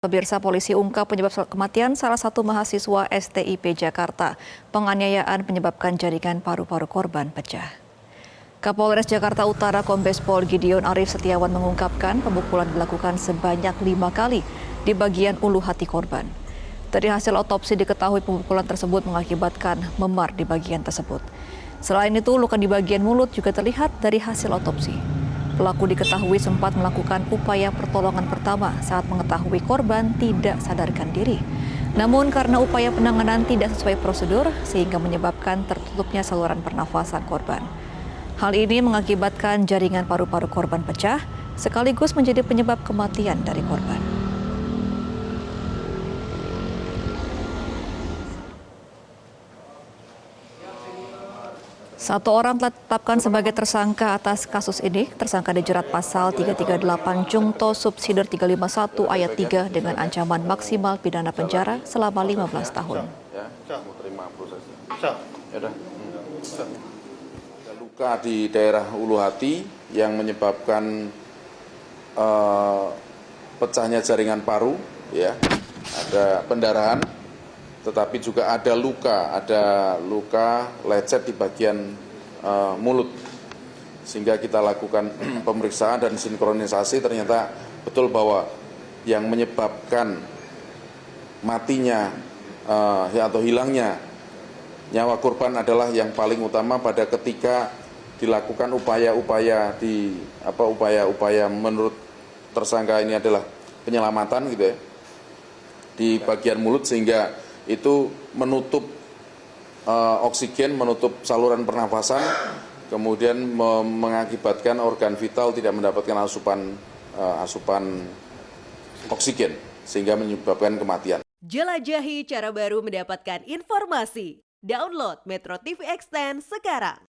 Pemirsa, polisi ungkap penyebab kematian salah satu mahasiswa STIP Jakarta. Penganiayaan menyebabkan jaringan paru-paru korban pecah. Kapolres Jakarta Utara Kombes Pol Gideon Arif Setiawan mengungkapkan pemukulan dilakukan sebanyak 5 kali di bagian ulu hati korban. Dari hasil otopsi diketahui pemukulan tersebut mengakibatkan memar di bagian tersebut. Selain itu, luka di bagian mulut juga terlihat dari hasil otopsi. Pelaku diketahui sempat melakukan upaya pertolongan pertama saat mengetahui korban tidak sadarkan diri. Namun karena upaya penanganan tidak sesuai prosedur sehingga menyebabkan tertutupnya saluran pernafasan korban. Hal ini mengakibatkan jaringan paru-paru korban pecah sekaligus menjadi penyebab kematian dari korban. Satu orang telah ditetapkan sebagai tersangka atas kasus ini. Tersangka dijerat pasal 338 Jungto Subsider 351 ayat 3 dengan ancaman maksimal pidana penjara selama 15 tahun. Ada luka di daerah ulu hati yang menyebabkan pecahnya jaringan paru, ya, ada pendarahan. Tetapi juga ada luka lecet di bagian mulut. Sehingga kita lakukan pemeriksaan dan sinkronisasi, ternyata betul bahwa yang menyebabkan matinya atau hilangnya nyawa korban adalah yang paling utama pada ketika dilakukan upaya-upaya menurut tersangka ini adalah penyelamatan gitu ya, di bagian mulut, sehingga itu menutup oksigen, menutup saluran pernafasan, kemudian mengakibatkan organ vital tidak mendapatkan asupan oksigen, sehingga menyebabkan kematian. Jelajahi cara baru mendapatkan informasi. Download Metro TV Extend sekarang.